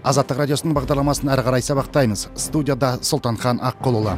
Азаттық радиосының бағдарламасын әрі қарай сабақтаймыз. Студияда Сұлтанхан Аққұлұлы.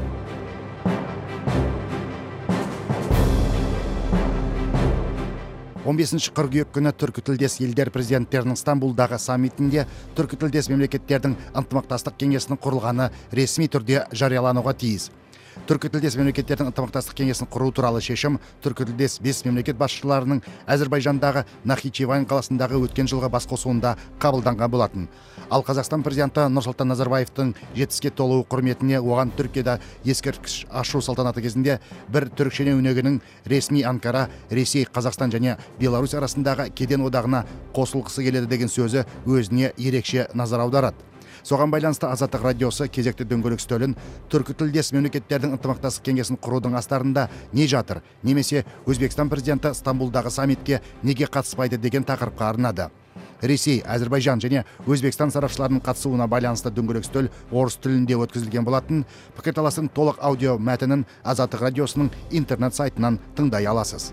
15 қыркүйек күні түркітілдес елдер президенттерінің Стамбулдағы саммитінде түркітілдес мемлекеттердің ынтымақтастық кеңесінің құрылғаны ресми түрде жариялануға тиіс. Түркітілдес мемлекеттердің ынтымақтастық кеңесін құру туралы шешім түркітілдес 5 мемлекет басшыларының Әзербайжандағы Нахичевань қаласындағы өткен жылғы басқосуында қабылданған болатын. Ал Қазақстан президенті Нұрсұлтан Назарбаевтың 70-ке толуы құрметіне оған Түркияда ескерткіш ашу салтанаты кезінде бір түрікшене өнегінің ресми Анкара, Ресей, Қазақстан және Беларусь арасындағы кеден одағына қосылғысы келеді деген сөзі өзіне ерекше назар аударады. Соған байланысты Азаттық радиосы кезекті дөңгелек үстелін түркітілдес мемлекеттердің ынтымақтастық кеңесін құрудың астарында не жатыр, немесе Өзбекстан президенті Стамбулдағы саммитке неге қатыспайды деген тақырыпқа арнады. Ресей, Әзербайжан және Өзбекстан сарапшыларының қатысуына байланысты дөңгелек үстел орыс тілінде өткізілген болатын. Пікірталастың толық аудио мәтінін Азаттық радиосының интернет сайтынан тыңдай аласыз.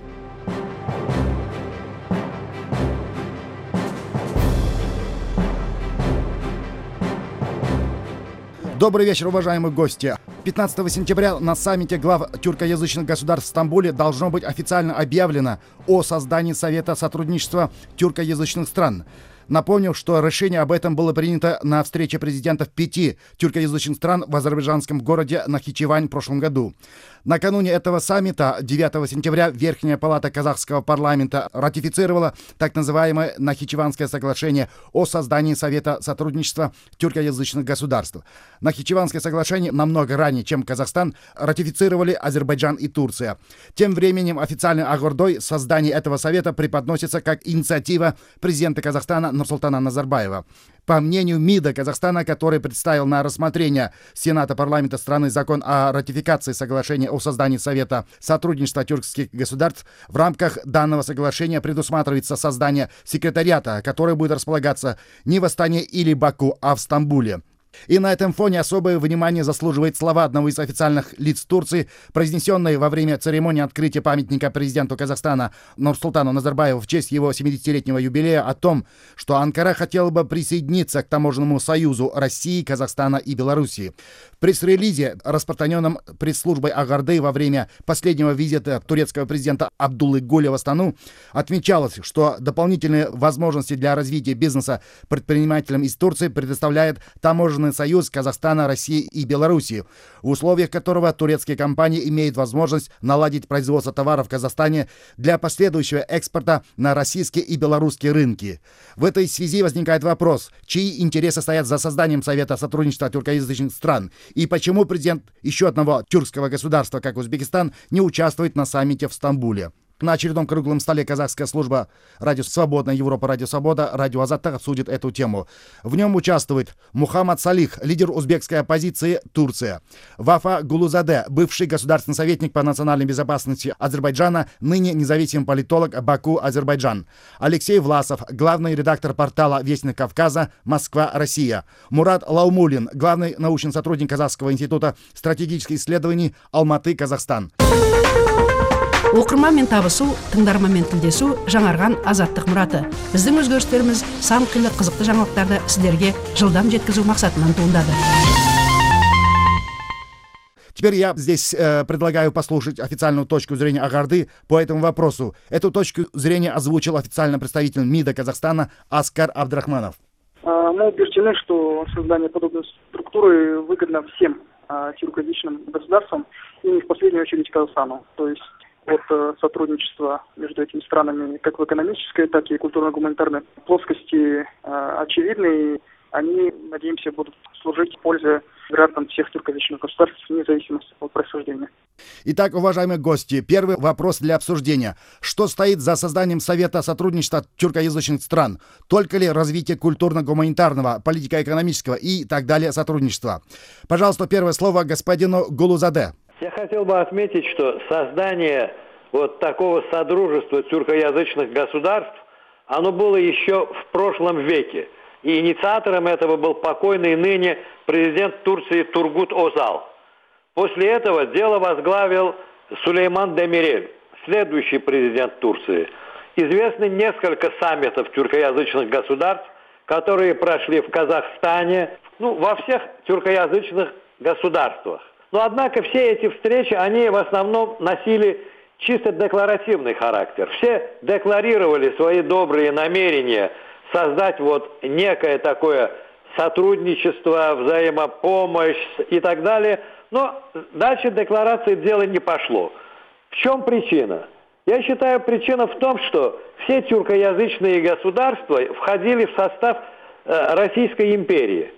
Добрый вечер, уважаемые гости. 15 сентября на саммите глав тюркоязычных государств в Стамбуле должно быть официально объявлено о создании Совета сотрудничества тюркоязычных стран. Напомню, что решение об этом было принято на встрече президентов 5 тюркоязычных стран в азербайджанском городе Нахичевань в прошлом году. Накануне этого саммита, 9 сентября, Верхняя палата казахского парламента ратифицировала так называемое Нахичеванское соглашение о создании Совета сотрудничества тюркоязычных государств. Нахичеванское соглашение намного ранее, чем Казахстан, ратифицировали Азербайджан и Турция. Тем временем официальной агордой создание этого совета преподносится как инициатива президента Казахстана Нурсултана Назарбаева. По мнению МИДа Казахстана, который представил на рассмотрение Сената парламента страны закон о ратификации соглашения о создании Совета сотрудничества тюркских государств, в рамках данного соглашения предусматривается создание секретариата, который будет располагаться не в Астане или Баку, а в Стамбуле. И на этом фоне особое внимание заслуживает слова одного из официальных лиц Турции, произнесенные во время церемонии открытия памятника президенту Казахстана Нурсултану Назарбаеву в честь его 70-летнего юбилея о том, что Анкара хотела бы присоединиться к таможенному союзу России, Казахстана и Белоруссии. В пресс-релизе, распространенном пресс-службой Агарды во время последнего визита турецкого президента Абдуллы Гуля в Астану, отмечалось, что дополнительные возможности для развития бизнеса предпринимателям из Турции предоставляет таможенный союз Казахстана, России и Белоруссии, в условиях которого турецкие компании имеют возможность наладить производство товаров в Казахстане для последующего экспорта на российские и белорусские рынки. В этой связи возникает вопрос, чьи интересы стоят за созданием Совета сотрудничества тюркоязычных стран и почему президент еще одного тюркского государства, как Узбекистан, не участвует на саммите в Стамбуле. На очередном круглом столе казахская служба «Радио Свободная Европа, Радио Свобода», «Радио Азаттық» обсудит эту тему. В нем участвует Мухаммад Салих, лидер узбекской оппозиции Турция, Вафа Гулузаде, бывший государственный советник по национальной безопасности Азербайджана, ныне независимый политолог Баку, Азербайджан, Алексей Власов, главный редактор портала «Вестник Кавказа», Москва, Россия, Мурат Лаумулин, главный научный сотрудник Казахского института стратегических исследований, Алматы, Казахстан. Оқырманмен табысу, тыңдарманмен тілдесу жаңарған азаттық мұраты. Біздің өзгерістеріміз сан қилы қызықты жаңалықтарды сіздерге жылдам жеткізу мақсатынан туындады. Теперь я здесь предлагаю послушать официальную точку зрения Агарды по этому вопросу. Эту точку зрения озвучил официальный представитель МИДа Казахстана Аскар Абдрахманов. Мы убеждены, что создание подобной структуры выгодно всем тюркоязычным государствам и не в последнюю очередь Казахстану. То есть от сотрудничества между этими странами как в экономической, так и культурно-гуманитарной плоскости очевидны, и они, надеемся, будут служить в пользу граждан всех тюркоязычных государств, вне зависимости от происхождения. Итак, уважаемые гости, первый вопрос для обсуждения. Что стоит за созданием Совета сотрудничества тюркоязычных стран? Только ли развитие культурно-гуманитарного, политико-экономического и так далее сотрудничества? Пожалуйста, первое слово господину Гулузаде. Я хотел бы отметить, что создание вот такого содружества тюркоязычных государств, оно было еще в прошлом веке. И инициатором этого был покойный ныне президент Турции Тургут Озал. После этого дело возглавил Сулейман Демирель, следующий президент Турции. Известны несколько саммитов тюркоязычных государств, которые прошли в Казахстане, во всех тюркоязычных государствах. Но, однако, все эти встречи, они в основном носили чисто декларативный характер. Все декларировали свои добрые намерения создать некое такое сотрудничество, взаимопомощь и так далее. Но дальше декларации дело не пошло. В чем причина? Я считаю, причина в том, что все тюркоязычные государства входили в состав Российской империи.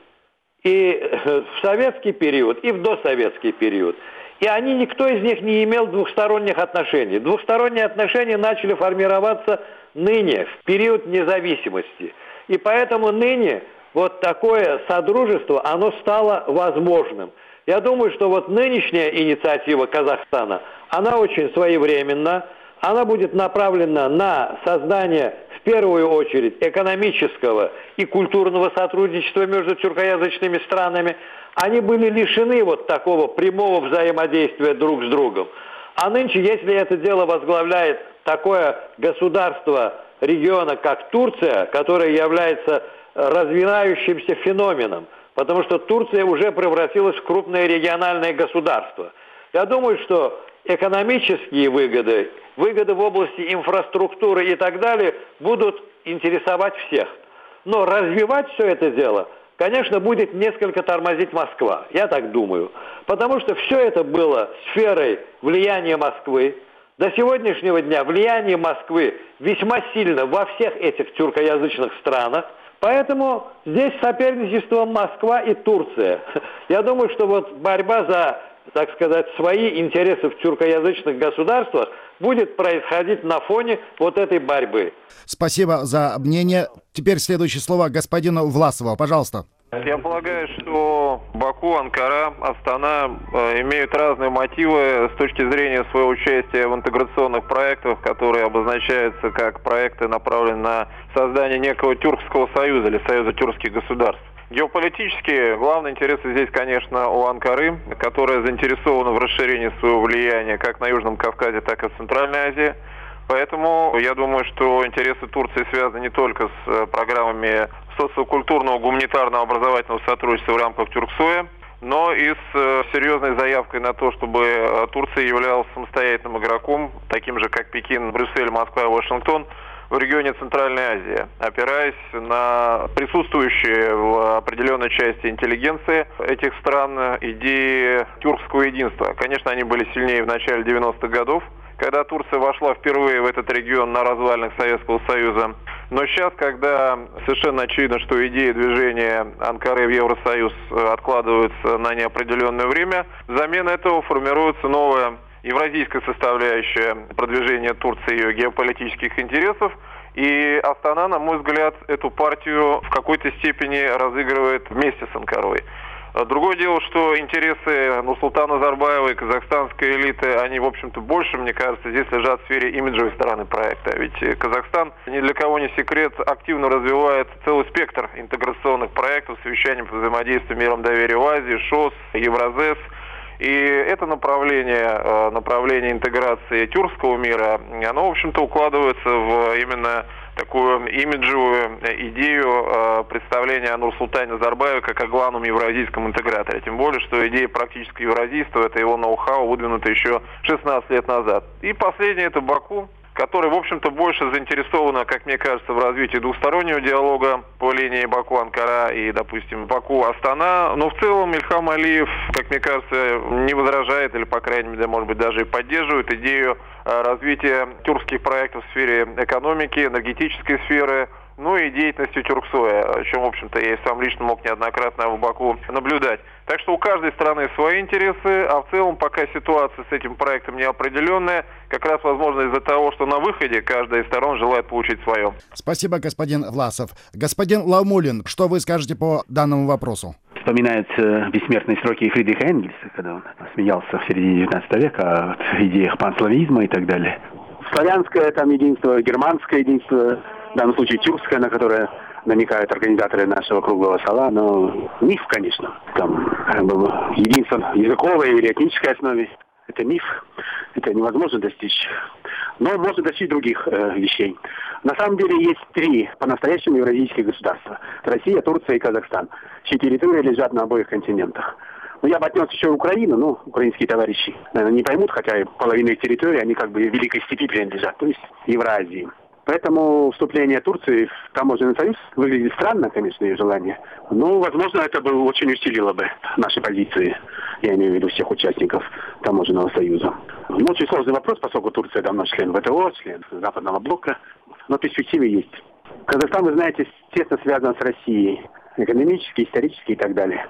И в советский период, и в досоветский период. И никто из них не имел двухсторонних отношений. Двухсторонние отношения начали формироваться ныне, в период независимости. И поэтому ныне такое содружество, оно стало возможным. Я думаю, что нынешняя инициатива Казахстана, она очень своевременна. Она будет направлена на создание, в первую очередь, экономического и культурного сотрудничества между тюркоязычными странами. Они были лишены такого прямого взаимодействия друг с другом. А нынче, если это дело возглавляет такое государство региона, как Турция, которое является развивающимся феноменом, потому что Турция уже превратилась в крупное региональное государство. Я думаю, что экономические выгоды в области инфраструктуры и так далее будут интересовать всех. Но развивать все это дело, конечно, будет несколько тормозить Москва. Я так думаю. Потому что все это было сферой влияния Москвы. До сегодняшнего дня влияние Москвы весьма сильно во всех этих тюркоязычных странах. Поэтому здесь соперничество Москва и Турция. Я думаю, что борьба за, так сказать, свои интересы в тюркоязычных государствах будет происходить на фоне этой борьбы. Спасибо за мнение. Теперь следующее слово господину Власову. Пожалуйста. Я полагаю, что Баку, Анкара, Астана имеют разные мотивы с точки зрения своего участия в интеграционных проектах, которые обозначаются как проекты, направленные на создание некого тюркского союза или союза тюркских государств. Геополитически главные интересы здесь, конечно, у Анкары, которая заинтересована в расширении своего влияния как на Южном Кавказе, так и в Центральной Азии. Поэтому я думаю, что интересы Турции связаны не только с программами социокультурного, гуманитарного, образовательного сотрудничества в рамках Тюрксоя, но и с серьезной заявкой на то, чтобы Турция являлась самостоятельным игроком, таким же, как Пекин, Брюссель, Москва и Вашингтон, в регионе Центральной Азии, опираясь на присутствующие в определенной части интеллигенции этих стран идеи тюркского единства. Конечно, они были сильнее в начале 90-х годов, когда Турция вошла впервые в этот регион на развалинах Советского Союза. Но сейчас, когда совершенно очевидно, что идеи движения Анкары в Евросоюз откладываются на неопределенное время, взамен этого формируется новая евразийская составляющая продвижения Турции и ее геополитических интересов. И Астана, на мой взгляд, эту партию в какой-то степени разыгрывает вместе с Анкарой. Другое дело, что интересы Нурсултана Назарбаева и казахстанской элиты, они, в общем-то, больше, мне кажется, здесь лежат в сфере имиджевой стороны проекта. Ведь Казахстан, ни для кого не секрет, активно развивает целый спектр интеграционных проектов с вещанием по взаимодействию миром доверия в Азии, ШОС, Евразес. И это направление интеграции тюркского мира, оно, в общем-то, укладывается в именно такую имиджевую идею представления о Нурсултане Назарбаеве как о главном евразийском интеграторе. Тем более, что идея практического евразийства, это его ноу-хау, выдвинута еще 16 лет назад. И последнее – это Баку, которая, в общем-то, больше заинтересована, как мне кажется, в развитии двустороннего диалога по линии Баку-Анкара и, допустим, Баку-Астана. Но в целом Ильхам Алиев, как мне кажется, не возражает или, по крайней мере, может быть, даже и поддерживает идею развития тюркских проектов в сфере экономики, энергетической сферы, ну и деятельностью Тюрксоя, о чем, в общем-то, я и сам лично мог неоднократно в Баку наблюдать. Так что у каждой страны свои интересы, а в целом пока ситуация с этим проектом неопределенная, как раз возможно из-за того, что на выходе каждая из сторон желает получить свое. Спасибо, господин Власов. Господин Лаумулин, что вы скажете по данному вопросу? Вспоминаются бессмертные строки Фридриха Энгельса, когда он смеялся в середине 19 века о идеях панславизма и так далее. Славянское там единство, германское единство, в данном случае тюркское, на которое намекают организаторы нашего круглого стола, но миф, конечно. Там единство языковой или этнической основе. это миф, это невозможно достичь. Но можно достичь других вещей. На самом деле есть 3 по-настоящему евразийских государства. Россия, Турция и Казахстан. Чьи территории лежат на обоих континентах. Ну, я бы отнес еще Украину, но украинские товарищи, наверное, не поймут, хотя половина их территории, они как бы в Великой Степи принадлежат, то есть Евразии. Поэтому вступление Турции в таможенный союз выглядит странно, конечно, ее желание. Но, возможно, это бы очень усилило бы наши позиции, я имею в виду всех участников таможенного союза. Ну, очень сложный вопрос, поскольку Турция давно член ВТО, член Западного блока, но перспективы есть. Казахстан, вы знаете, тесно связан с Россией, экономически, исторически и так далее.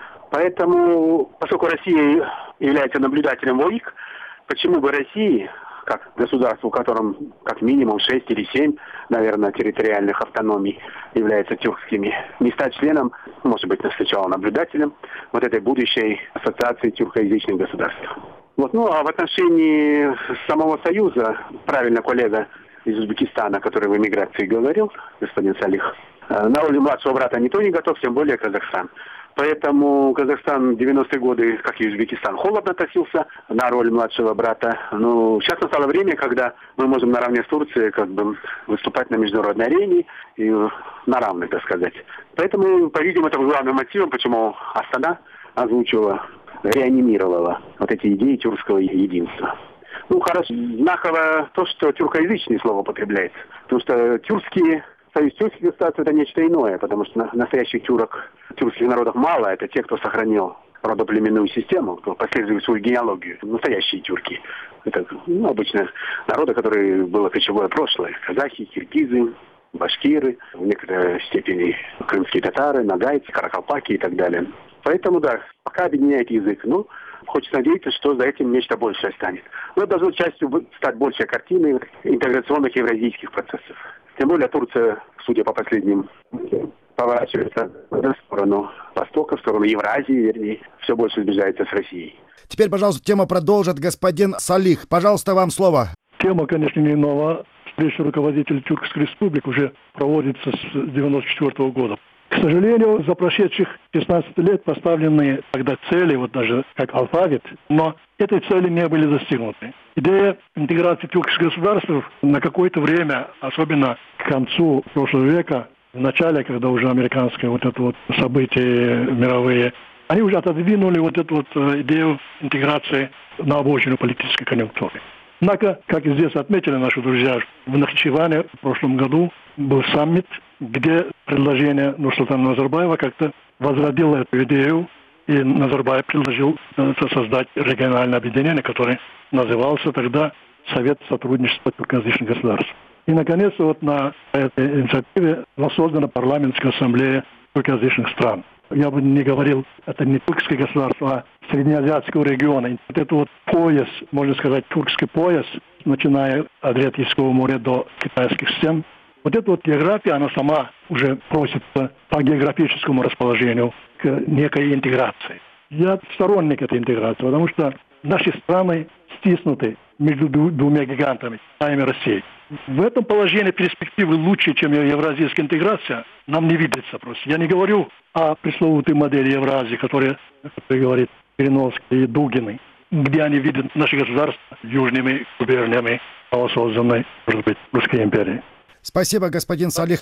Поэтому, поскольку Россия является наблюдателем ОИК, почему бы России, как государству, в котором как минимум 6 или 7, наверное, территориальных автономий являются тюркскими, не стать членом, может быть, сначала наблюдателем вот этой будущей ассоциации тюркоязычных государств. Вот, ну, а в отношении самого Союза, правильно коллега из Узбекистана, который в эмиграции говорил, господин Салих, на роль младшего брата никто не готов, тем более Казахстан. Поэтому Казахстан в 90-е годы, как и Узбекистан, холодно относился на роль младшего брата. Ну, сейчас настало время, когда мы можем наравне с Турцией как бы выступать на международной арене и на равных, так сказать. Поэтому, по-видимому, это был главным мотивом, почему Астана озвучивала, реанимировала вот эти идеи тюркского единства. Ну, хорошо, знаково то, что тюркоязычное слово употребляется. Потому что союз тюркских государств — это нечто иное, потому что настоящих тюркских народов мало. Это те, кто сохранил родоплеменную систему, кто последует свою генеалогию. Настоящие тюрки. Это обычно народы, которые было кочевое прошлое. Казахи, киргизы, башкиры, в некоторой степени крымские татары, нагайцы, каракалпаки и так далее. Поэтому, да, пока объединяет язык. Ну, хочется надеяться, что за этим нечто большее станет. Но это должно частью стать большей картиной интеграционных евразийских процессов. Тем более Турция, судя по последним, поворачивается в сторону Востока, в сторону Евразии, вернее, все больше сближается с Россией. Теперь, пожалуйста, тему продолжит господин Салих. Пожалуйста, вам слово. Тема, конечно, не нова. Встреча руководителей Тюркской республики уже проводится с 1994 года. К сожалению, за прошедших 16 лет поставленные тогда цели, вот даже как алфавит, но этой цели не были достигнуты. Идея интеграции тюркских государств на какое-то время, особенно к концу прошлого века, в начале, когда уже американские вот это вот события мировые, они уже отодвинули вот эту вот идею интеграции на обочину политической конъюнктуры. Однако, как и здесь отметили наши друзья, в Нахичеване в прошлом году был саммит, где предложение Нурсултана Назарбаева как-то возродило эту идею, и Назарбаев предложил создать региональное объединение, которое назывался тогда Совет сотрудничества тюркоязычных государств. И, наконец, вот на этой инициативе была создана парламентская ассамблея тюркоязычных стран. Я бы не говорил, это не тюркское государство, а среднеазиатского региона. Вот это вот пояс, можно сказать, тюркский пояс, начиная от Адриатического моря до китайских стен. Вот эта вот география, она сама уже просится по географическому расположению к некой интеграции. Я сторонник этой интеграции, потому что наши страны стиснуты между двумя гигантами, Китаем и Россией. В этом положении перспективы лучше, чем евразийская интеграция, нам не видится просто. Я не говорю о пресловутой модели Евразии, которая, как говорит Переновский и Дугины, где они видят наши государства южными губерниями, созданной, может быть, Русской империей. Спасибо, господин Салих.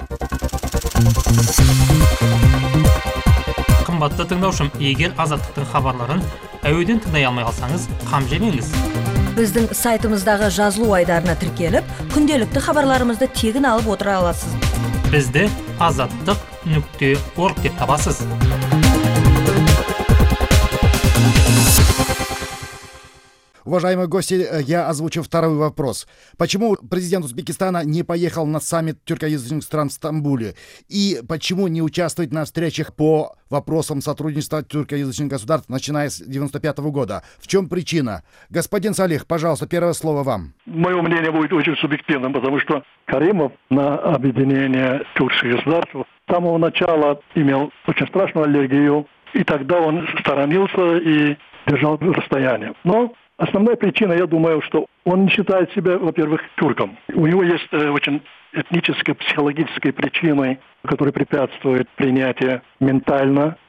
Қымбатты тыңдаушым, егер азаттықтың хабарларын әуеден тыңдай алмай қалсаңыз, қам жемеңіз. Біздің сайтымыздағы жазылу айдарына тіркеліп, күнделікті хабарларымызды тегін алып отыра аласыз. Бізді azаттық.org деп табасыз. Уважаемые гости, я озвучу второй вопрос. Почему президент Узбекистана не поехал на саммит тюркоязычных стран в Стамбуле? И почему не участвует на встречах по вопросам сотрудничества тюркоязычных государств, начиная с 1995 года? В чем причина? Господин Салих, пожалуйста, первое слово вам. Мое мнение будет очень субъективным, потому что Каримов на объединение тюркских государств с самого начала имел очень страшную аллергию, и тогда он сторонился и держал расстояние. Но основная причина, я думаю, что он не считает себя, во-первых, тюрком. У него есть очень этническая, психологическая причина, которая препятствует принятию ментально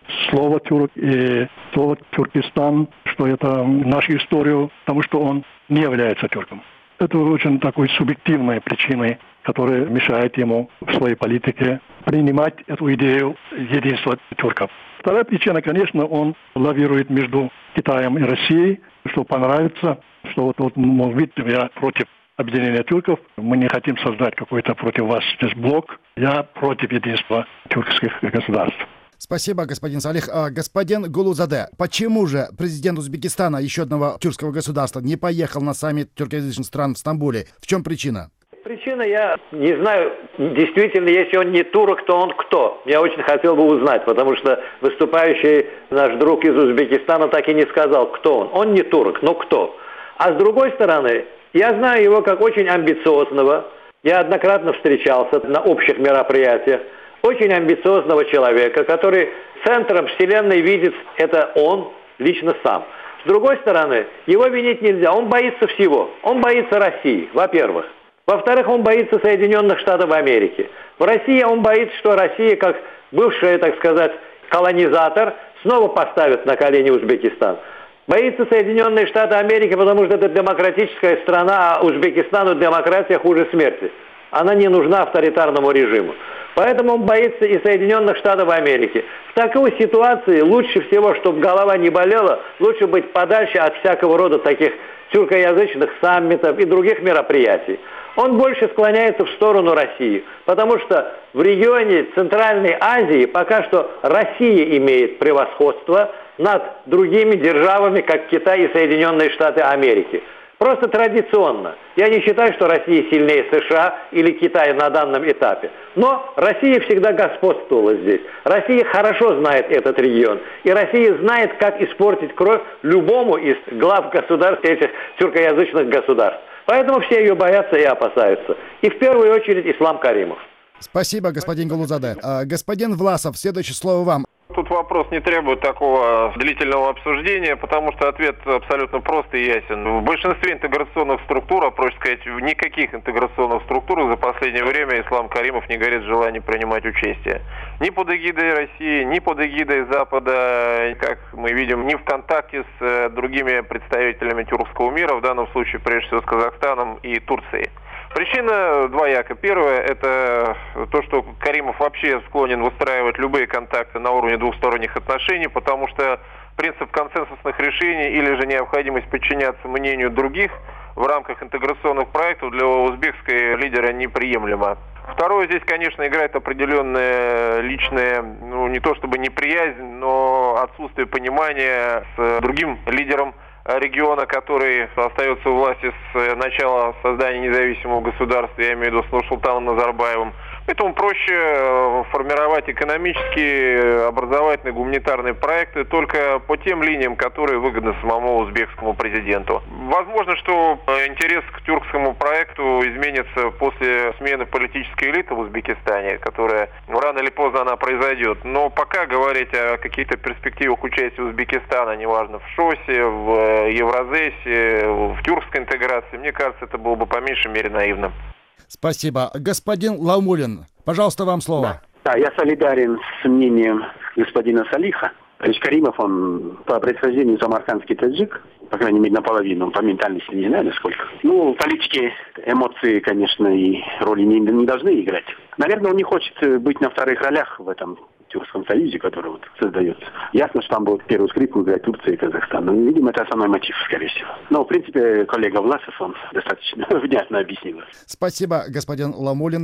слово «тюрк» и слово «Тюркистан», что это нашу историю, потому что он не является тюрком. Это очень такой субъективной причиной, которая мешает ему в своей политике принимать эту идею единства тюрков. Вторая причина, конечно, он лавирует между Китаем и Россией, что понравится, что вот мол, видите, я против объединения тюрков, мы не хотим создать какой-то против вас здесь блок, я против единства тюркских государств. Спасибо, господин Салих. Господин Гулузаде, почему же президент Узбекистана, еще одного тюркского государства, не поехал на саммит тюркоязычных стран в Стамбуле? В чем причина? Причина, я не знаю, действительно, если он не турок, то он кто? Я очень хотел бы узнать, потому что выступающий наш друг из Узбекистана так и не сказал, кто он. Он не турок, но кто? А с другой стороны, я знаю его как очень амбициозного, я однократно встречался на общих мероприятиях, очень амбициозного человека, который центром вселенной видит это он лично сам. С другой стороны, его винить нельзя, он боится всего. Он боится России, во-первых. Во-вторых, он боится Соединенных Штатов Америки. В России он боится, что Россия, как бывший, так сказать, колонизатор, снова поставит на колени Узбекистан. Боится Соединенные Штаты Америки, потому что это демократическая страна, а Узбекистану демократия хуже смерти. Она не нужна авторитарному режиму. Поэтому он боится и Соединенных Штатов Америки. В такой ситуации лучше всего, чтобы голова не болела, лучше быть подальше от всякого рода таких тюркоязычных саммитов и других мероприятий. Он больше склоняется в сторону России, потому что в регионе Центральной Азии пока что Россия имеет превосходство над другими державами, как Китай и Соединенные Штаты Америки. Просто традиционно. Я не считаю, что Россия сильнее США или Китая на данном этапе. Но Россия всегда господствовала здесь. Россия хорошо знает этот регион. И Россия знает, как испортить кровь любому из глав государств, этих тюркоязычных государств. Поэтому все ее боятся и опасаются. И в первую очередь Ислам Каримов. Спасибо, господин Гулузаде. Господин Власов, следующее слово вам. Тут вопрос не требует такого длительного обсуждения, потому что ответ абсолютно прост и ясен. В большинстве интеграционных структур, а проще сказать, в никаких интеграционных структурах за последнее время Ислам Каримов не горит желанием принимать участие. Ни под эгидой России, ни под эгидой Запада, как мы видим, ни в контакте с другими представителями тюркского мира, в данном случае прежде всего с Казахстаном и Турцией. Причина двояка. Первое – это то, что Каримов вообще склонен выстраивать любые контакты на уровне двухсторонних отношений, потому что принцип консенсусных решений или же необходимость подчиняться мнению других в рамках интеграционных проектов для узбекского лидера неприемлема. Второе, здесь, конечно, играет определенная личная, не то чтобы неприязнь, но отсутствие понимания с другим лидером региона, который остается у власти с начала создания независимого государства, я имею в виду с Нурсултаном Назарбаевым. Поэтому проще формировать экономические, образовательные, гуманитарные проекты только по тем линиям, которые выгодны самому узбекскому президенту. Возможно, что интерес к тюркскому проекту изменится после смены политической элиты в Узбекистане, которая рано или поздно она произойдет. Но пока говорить о каких-то перспективах участия Узбекистана, неважно, в ШОСе, в Евразесе, в тюркской интеграции, мне кажется, это было бы по меньшей мере наивно. Спасибо. Господин Лаумулин, пожалуйста, вам слово. Да, я солидарен с мнением господина Салиха. То есть Каримов, он по происхождению самаркандский таджик, по крайней мере, наполовину, по ментальности не знаю, насколько. В политике эмоции, конечно, и роли не должны играть. Наверное, он не хочет быть на вторых ролях в этом Тюркском союзе, который создается. Ясно, что там будут первую скрипку играть Турция и Казахстан. Но, видимо, это основной мотив, скорее всего. Но, в принципе, коллега Власов, он достаточно внятно объяснил. Спасибо, господин Ламулин.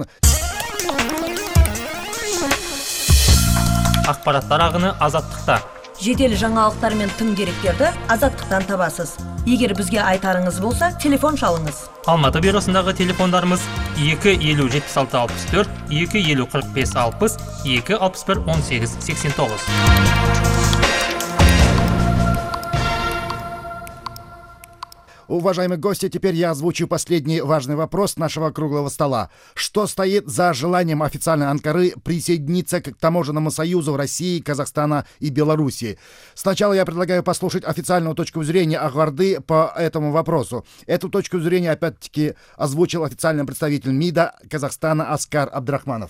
Ақпараттар ағыны азаттықта. Жедел жаңалықтар мен тың деректерді азаттықтан табасыз. Егер бізге айтарыңыз болса, телефон шалыңыз. Алматы бюросындағы телефондарымыз 250-76-64, 250-45-60, 261-18-89. Уважаемые гости, теперь я озвучу последний важный вопрос нашего круглого стола. Что стоит за желанием официальной Анкары присоединиться к таможенному союзу России, Казахстана и Белоруссии? Сначала я предлагаю послушать официальную точку зрения Акбарды по этому вопросу. Эту точку зрения, опять-таки, озвучил официальный представитель МИДа Казахстана Аскар Абдрахманов.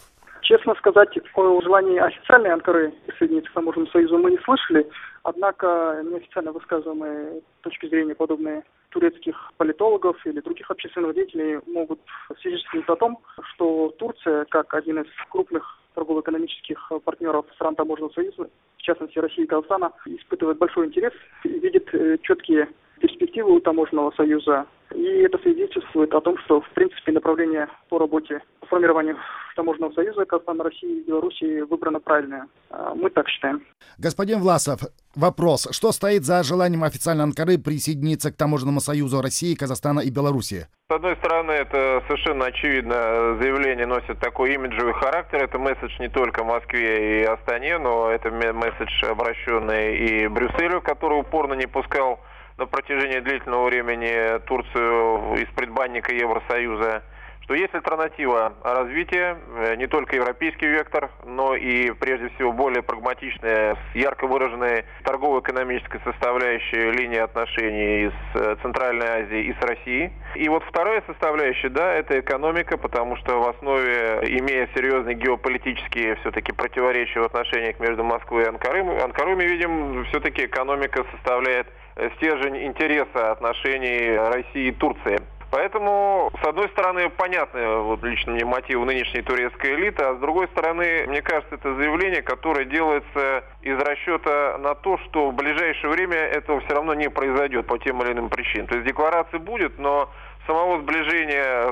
Честно сказать, о желании официальной Анкары присоединиться к таможенному союзу мы не слышали, однако неофициально высказываемые точки зрения, подобные турецких политологов или других общественных деятелей, могут свидетельствовать о том, что Турция, как один из крупных торгово-экономических партнеров стран таможенного союза, в частности России и Казахстана, испытывает большой интерес и видит четкие перспективы у таможенного союза. И это свидетельствует о том, что, в принципе, направление по работе, по формированию таможенного союза Казахстана, России и Белоруссии выбрано правильное. Мы так считаем. Господин Власов, вопрос. Что стоит за желанием официальной Анкары присоединиться к таможенному союзу России, Казахстана и Белоруссии? С одной стороны, это совершенно очевидно, заявление носит такой имиджевый характер. Это месседж не только Москве и Астане, но это месседж, обращенный и Брюсселю, который упорно не пускал на протяжении длительного времени Турцию из предбанника Евросоюза, что есть альтернатива развития, не только европейский вектор, но и прежде всего более прагматичная, с ярко выраженной торгово-экономической составляющей линии отношений с Центральной Азией и с Россией. И вот вторая составляющая, да, это экономика, потому что в основе, имея серьезные геополитические все-таки противоречия в отношениях между Москвой и Анкарой, мы видим, все-таки экономика составляет стержень интереса отношений России и Турции. Поэтому, с одной стороны, понятны вот лично мне мотивы нынешней турецкой элиты, а с другой стороны, мне кажется, это заявление, которое делается из расчета на то, что в ближайшее время этого все равно не произойдет по тем или иным причинам. То есть декларация будет, но самого сближения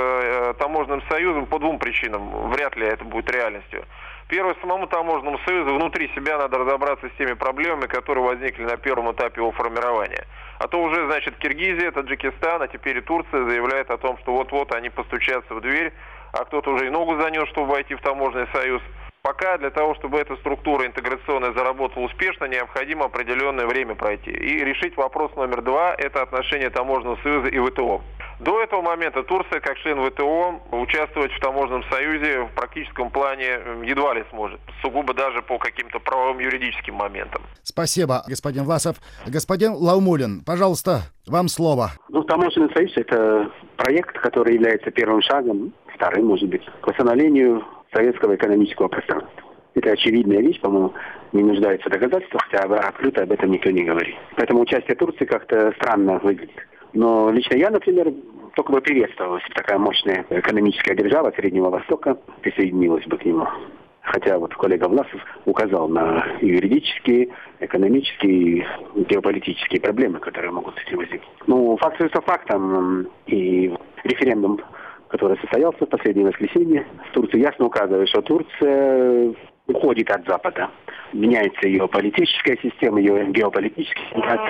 с таможенным союзом по двум причинам вряд ли это будет реальностью. Первое, самому таможенному союзу внутри себя надо разобраться с теми проблемами, которые возникли на первом этапе его формирования. А то уже, значит, Киргизия, Таджикистан, а теперь и Турция заявляет о том, что вот-вот они постучатся в дверь, а кто-то уже и ногу занес, чтобы войти в таможенный союз. Пока для того, чтобы эта структура интеграционная заработала успешно, необходимо определенное время пройти. И решить вопрос номер 2 – это отношение таможенного союза и ВТО. До этого момента Турция, как член ВТО, участвовать в таможенном союзе в практическом плане едва ли сможет. Сугубо даже по каким-то правовым юридическим моментам. Спасибо, господин Власов. Господин Лаумулин, пожалуйста, вам слово. Таможенный союз – это проект, который является первым шагом, вторым, может быть, к восстановлению советского экономического пространства. Это очевидная вещь, по-моему, не нуждается в доказательствах, хотя открыто об этом никто не говорит. Поэтому участие Турции как-то странно выглядит. Но лично я, например, только бы приветствовал, если такая мощная экономическая держава Среднего Востока присоединилась бы к нему. Хотя вот коллега Власов указал на юридические, экономические, геополитические проблемы, которые могут с этим возникнуть. Ну, факт остается фактом, и референдум, который состоялся в последнее воскресенье, в Турции ясно указывает, что Турция уходит от Запада. Меняется ее политическая система, ее геополитические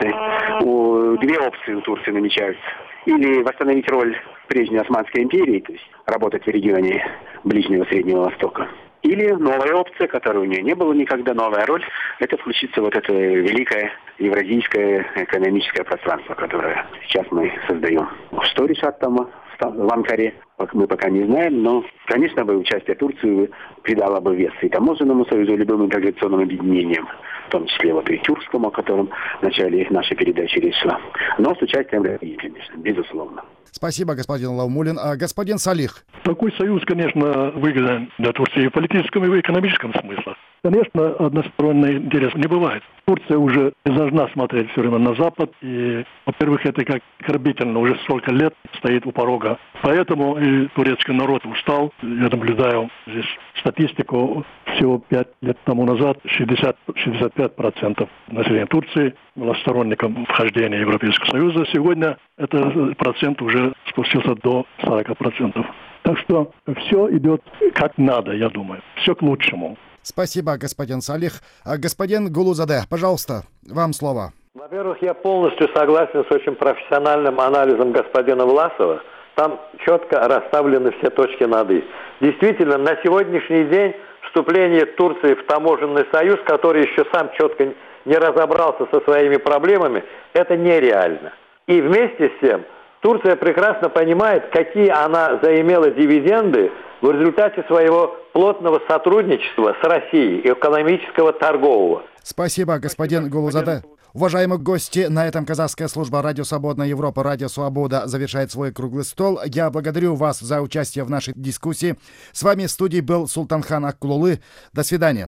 ситуации. Две опции у Турции намечаются. Или восстановить роль прежней Османской империи, то есть работать в регионе Ближнего Среднего Востока. Или новая опция, которой у нее не было никогда, новая роль, это включится вот это великое евразийское экономическое пространство, которое сейчас мы создаем. Что решат там в Анкаре, мы пока не знаем, но, конечно, бы участие Турции придало бы вес и таможенному союзу, и любым интеграционным объединениям, в том числе вот и тюркскому, о котором в начале нашей передачи речь шла. Но с участием России, конечно, безусловно. Спасибо, господин Лаумулин. А господин Салих? Такой союз, конечно, выгоден для Турции в политическом и в экономическом смысле. Конечно, односторонний интерес не бывает. Турция уже не должна смотреть все время на Запад. И, во-первых, это как оскорбительно. Уже столько лет стоит у порога. Поэтому и турецкий народ устал. Я наблюдаю здесь статистику. Всего 5 лет тому назад 60-65% населения Турции было сторонником вхождения в Европейский Союз. Сегодня этот процент уже спустился до 40%. Так что все идет как надо, я думаю. Все к лучшему. Спасибо, господин Салих. Господин Гулузаде, пожалуйста, вам слово. Во-первых, я полностью согласен с очень профессиональным анализом господина Власова. Там четко расставлены все точки над «и». Действительно, на сегодняшний день вступление Турции в таможенный союз, который еще сам четко не разобрался со своими проблемами, это нереально. И вместе с тем Турция прекрасно понимает, какие она заимела дивиденды в результате своего плотного сотрудничества с Россией, экономического, торгового. Спасибо, господин Гулузаде. Уважаемые гости, на этом казахская служба «Радио Свободная Европа», «Радио Свобода» завершает свой круглый стол. Я благодарю вас за участие в нашей дискуссии. С вами в студии был Султанхан Аккулулы. До свидания.